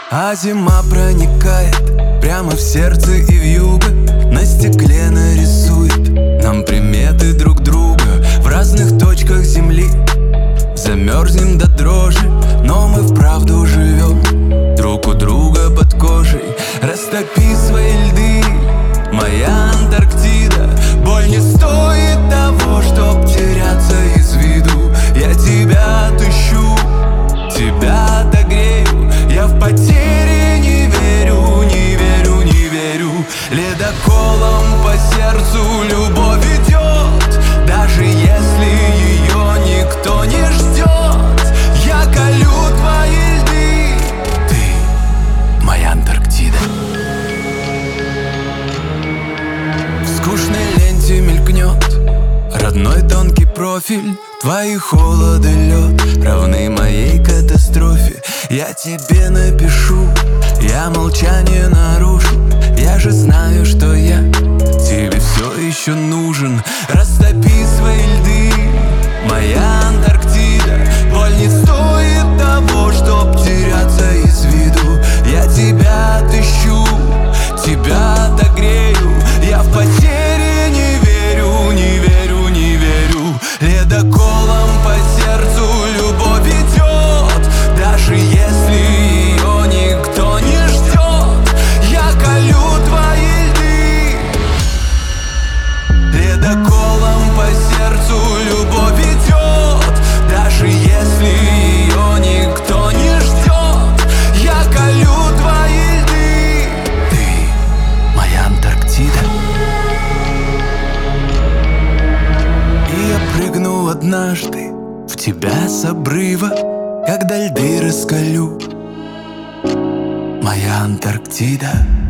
А зима проникает прямо в сердце и вьюга, на стекле нарисует нам приметы друг друга. В разных точках земли замерзнем до дрожи, но мы вправду живем друг у друга под кожей. Растопи свои льды, моя Антарктида. Боль не стоит того, чтоб теряться из виду. Я тебя отыщу, тебя отогрею. Я в потери не верю, не верю, не верю. Ледоколом по сердцу любовь идет, даже если ее никто не ждет. Я колю твои льды, ты моя Антарктида. В скучной ленте мелькнет родной тонкий профиль. Твои холод и лед равны моей катастрофе. Я тебе напишу, я молчание нарушу. Я же знаю, что я тебе все еще нужен. Растопи свои льды, моя Антарктида. Боль не стоит того, чтоб теряться из виду. Я тебя отыщу, тебя отогрею. Я в потери не верю, не верю, не верю. Ледоколом по сердцу любовь идет, даже если ее никто не ждет. Я колю твои льды. Ледоколом по сердцу любовь идет, даже если ее никто не ждет. Я колю твои льды. Ты моя Антарктида. И я прыгну однажды в тебя с обрыва, когда льды раскалю, моя Антарктида.